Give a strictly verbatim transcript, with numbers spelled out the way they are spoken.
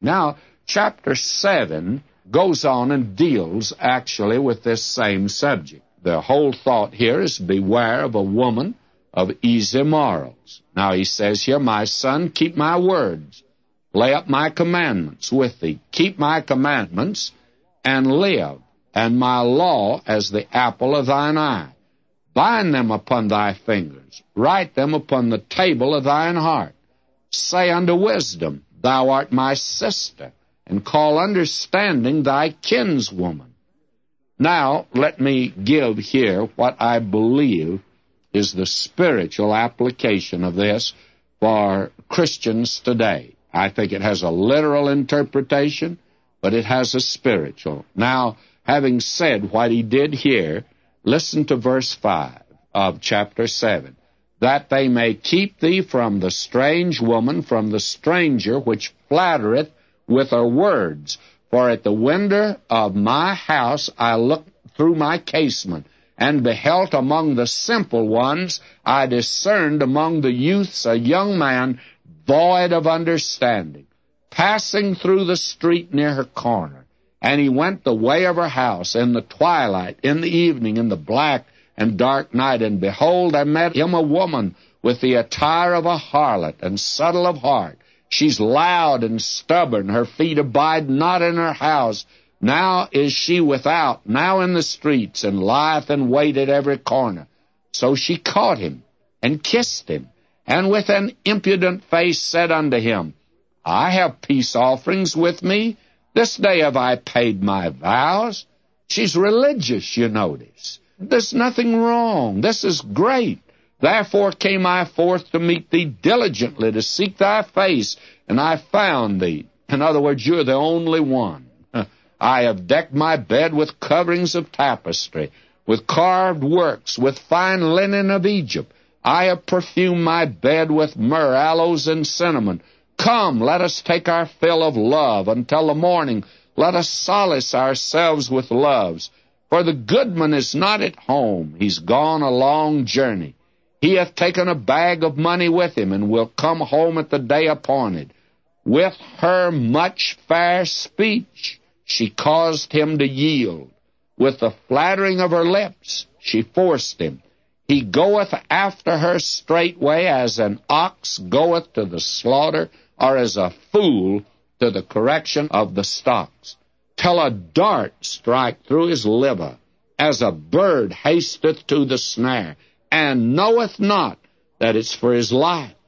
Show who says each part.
Speaker 1: Now, chapter seven goes on and deals actually with this same subject. The whole thought here is beware of a woman of easy morals. Now he says here, my son, keep my words, lay up my commandments with thee, keep my commandments, and live, and my law as the apple of thine eye. Bind them upon thy fingers, write them upon the table of thine heart. Say unto wisdom, thou art my sister, and call understanding thy kinswoman. Now, let me give here what I believe is the spiritual application of this for Christians today. I think it has a literal interpretation, but it has a spiritual. Now, having said what he did here, listen to verse five of chapter seven. That they may keep thee from the strange woman, from the stranger which flattereth with her words. For at the window of my house I looked through my casement, and beheld among the simple ones, I discerned among the youths a young man void of understanding, passing through the street near her corner. And he went the way of her house in the twilight, in the evening, in the black and dark night. And behold, I met him a woman with the attire of a harlot, and subtle of heart. She's loud and stubborn, her feet abide not in her house. Now is she without, now in the streets, and lieth in wait at every corner. So she caught him, and kissed him, and with an impudent face said unto him, I have peace offerings with me. This day have I paid my vows. She's religious, you notice. There's nothing wrong. This is great. Therefore came I forth to meet thee diligently, to seek thy face, and I found thee. In other words, you're the only one. I have decked my bed with coverings of tapestry, with carved works, with fine linen of Egypt. I have perfumed my bed with myrrh, aloes, and cinnamon. Come, let us take our fill of love until the morning. Let us solace ourselves with loves. For the goodman is not at home. He's gone a long journey. He hath taken a bag of money with him, and will come home at the day appointed. With her much fair speech she caused him to yield. With the flattering of her lips she forced him. He goeth after her straightway, as an ox goeth to the slaughter, or as a fool to the correction of the stocks, till a dart strike through his liver, as a bird hasteth to the snare, and knoweth not that it's for his life.